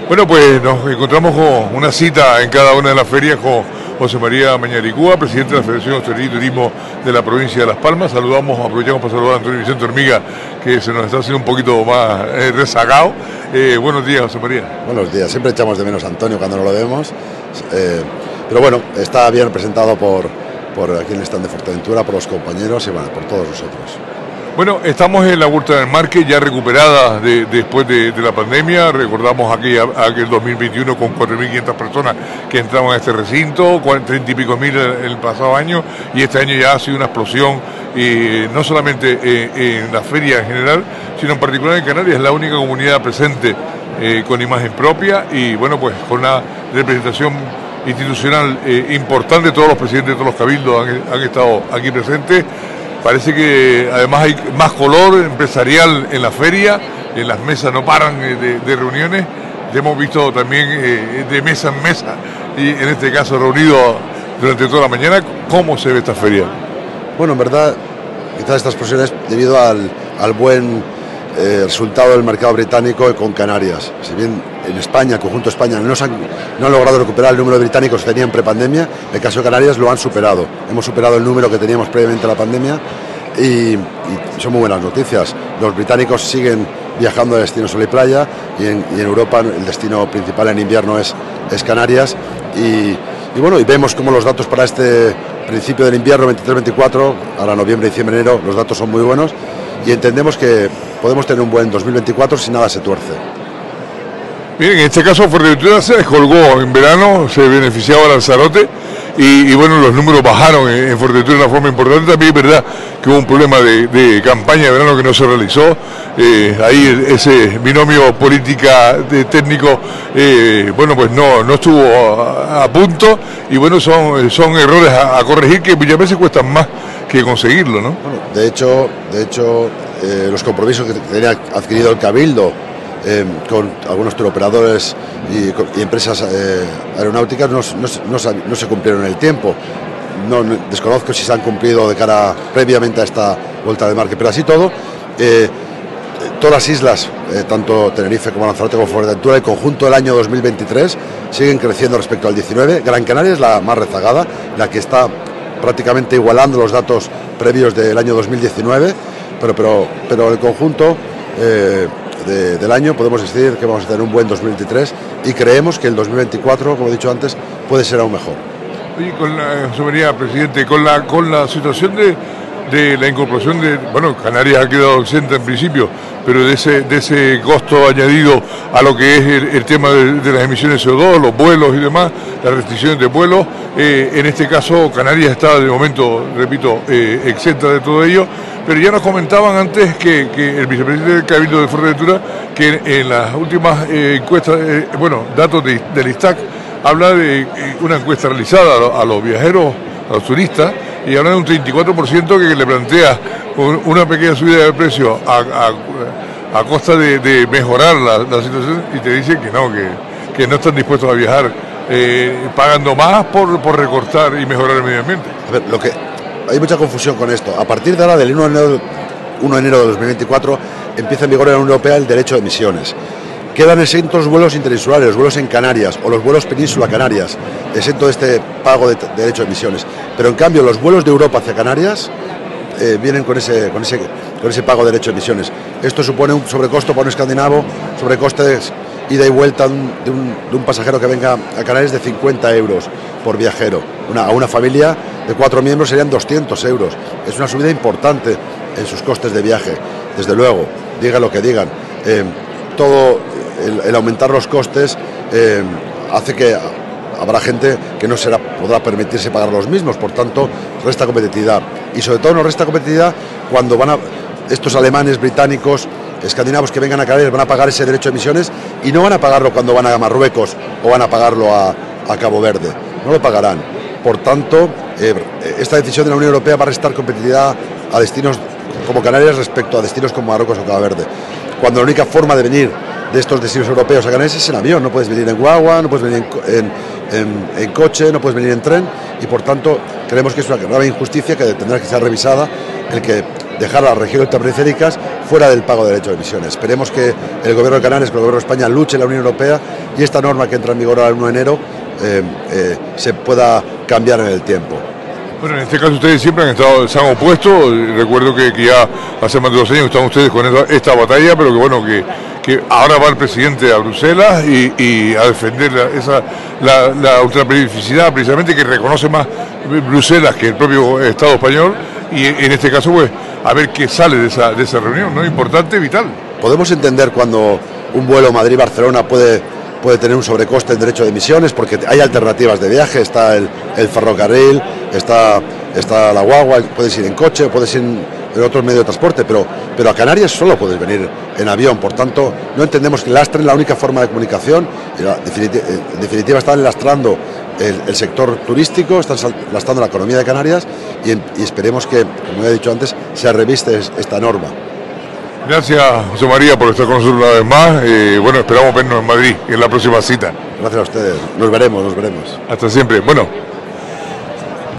Bueno, pues nos encontramos con una cita en cada una de las ferias con José María Mañaricúa, presidente de la Federación de Hostelería y Turismo de la provincia de Las Palmas. Aprovechamos para saludar a Antonio Vicente Hormiga, que se nos está haciendo un poquito más rezagado. Buenos días, José María. Buenos días, siempre echamos de menos a Antonio cuando no lo vemos, pero bueno, está bien presentado por aquí en el stand de Fuerteventura, por los compañeros y bueno, por todos nosotros. Bueno, estamos en la Huerta del Marque, ya recuperada después de la pandemia. Recordamos aquel 2021 con 4.500 personas que entraron a este recinto, 30 y pico mil el pasado año, y este año ya ha sido una explosión, no solamente en la feria en general, sino en particular en Canarias. Es la única comunidad presente con imagen propia y bueno, pues con una representación institucional importante. Todos los presidentes de todos los cabildos han estado aquí presentes. Parece que además hay más color empresarial en la feria, en las mesas no paran de reuniones. Ya hemos visto también de mesa en mesa, y en este caso reunidos durante toda la mañana. ¿Cómo se ve esta feria? Bueno, en verdad, quizás estas expresiones debido al buen resultado del mercado británico con Canarias. Si bien en España, el conjunto de España, no han logrado recuperar el número de británicos que tenían prepandemia, en el caso de Canarias lo han superado. Hemos superado el número que teníamos previamente a la pandemia y son muy buenas noticias. Los británicos siguen viajando a destinos sol y playa y en Europa el destino principal en invierno es Canarias y bueno, y vemos como los datos para este principio del invierno 23-24, ahora noviembre, diciembre, enero, los datos son muy buenos y entendemos que podemos tener un buen 2024 si nada se tuerce. Bien, en este caso Fuerteventura se descolgó en verano, se beneficiaba a Lanzarote y bueno, los números bajaron en Fuerteventura de una forma importante. También es verdad que hubo un problema de campaña de verano que no se realizó. Ahí ese binomio política técnico, bueno, pues no estuvo a punto y bueno, son errores a corregir que muchas veces cuestan más que conseguirlo, ¿no? Bueno, de hecho, los compromisos que tenía adquirido el Cabildo con algunos turoperadores y empresas aeronáuticas no se cumplieron en el tiempo. Desconozco si se han cumplido de cara previamente a esta vuelta de marque, pero así todo, todas las islas, tanto Tenerife como Lanzarote como Fuerteventura, el conjunto del año 2023 siguen creciendo respecto al 19. Gran Canaria es la más rezagada, la que está prácticamente igualando los datos previos del año 2019, pero el conjunto del año podemos decir que vamos a tener un buen 2023 y creemos que el 2024, como he dicho antes, puede ser aún mejor. Oye, José María, presidente, con la situación de la incorporación bueno, Canarias ha quedado exenta en principio, pero de ese costo añadido a lo que es el tema de las emisiones de CO2, los vuelos y demás, las restricciones de vuelos, en este caso Canarias está de momento, repito, exenta de todo ello, pero ya nos comentaban antes que el vicepresidente del Cabildo de Fuerteventura, que en las últimas encuestas, bueno, datos del ISTAC, habla de una encuesta realizada a los viajeros, a los turistas, y habla de un 34% que le plantea una pequeña subida de precio a costa de mejorar la situación, y te dice que no están dispuestos a viajar pagando más por recortar y mejorar el medio ambiente. A ver, hay mucha confusión con esto. A partir de ahora, del 1 de enero de 2024, empieza en vigor en la Unión Europea el derecho de emisiones. Quedan exentos los vuelos interinsulares, los vuelos en Canarias o los vuelos península Canarias, exento de este pago de derecho de emisiones. Pero en cambio los vuelos de Europa hacia Canarias vienen con ese pago de derecho de emisiones. Esto supone un sobrecosto para un escandinavo, sobrecostes ida y vuelta de un pasajero que venga a Canarias de 50 euros por viajero. A una familia de 4 miembros serían 200 euros. Es una subida importante en sus costes de viaje. Desde luego, digan lo que digan. Todo el aumentar los costes hace que habrá gente que no podrá permitirse pagar los mismos, por tanto resta competitividad y sobre todo nos resta competitividad cuando estos alemanes, británicos, escandinavos que vengan a Canarias van a pagar ese derecho de emisiones y no van a pagarlo cuando van a Marruecos o van a pagarlo a Cabo Verde, no lo pagarán. Por tanto, esta decisión de la Unión Europea va a restar competitividad a destinos como Canarias respecto a destinos como Marruecos o Cabo Verde, cuando la única forma de venir de estos destinos europeos a Canarias es en avión. No puedes venir en guagua, no puedes venir en coche, no puedes venir en tren y por tanto creemos que es una grave injusticia que tendrá que ser revisada, el que dejar a las regiones ultraperiféricas fuera del pago de derecho de emisiones. Esperemos que el Gobierno de Canarias, que el Gobierno de España luche en la Unión Europea y esta norma que entra en vigor al 1 de enero se pueda cambiar en el tiempo. Bueno, en este caso ustedes siempre se han opuesto. Recuerdo que ya hace más de 2 años que están ustedes con esta batalla, pero que bueno, que ahora va el presidente a Bruselas y a defender la ultraperificidad, precisamente, que reconoce más Bruselas que el propio Estado español, y en este caso pues a ver qué sale de esa reunión, ¿no? Importante, vital. Podemos entender cuando un vuelo Madrid-Barcelona puede tener un sobrecoste en derecho de emisiones, porque hay alternativas de viaje, está el ferrocarril, está la guagua, puedes ir en coche, puedes ir en otros medios de transporte, pero a Canarias solo puedes venir en avión. Por tanto, no entendemos que lastren la única forma de comunicación. En definitiva, están lastrando el sector turístico, están lastrando la economía de Canarias, y esperemos que, como he dicho antes, se reviste esta norma. Gracias, José María, por estar con nosotros una vez más. Bueno, esperamos vernos en Madrid en la próxima cita. Gracias a ustedes. Nos veremos. Hasta siempre. Bueno.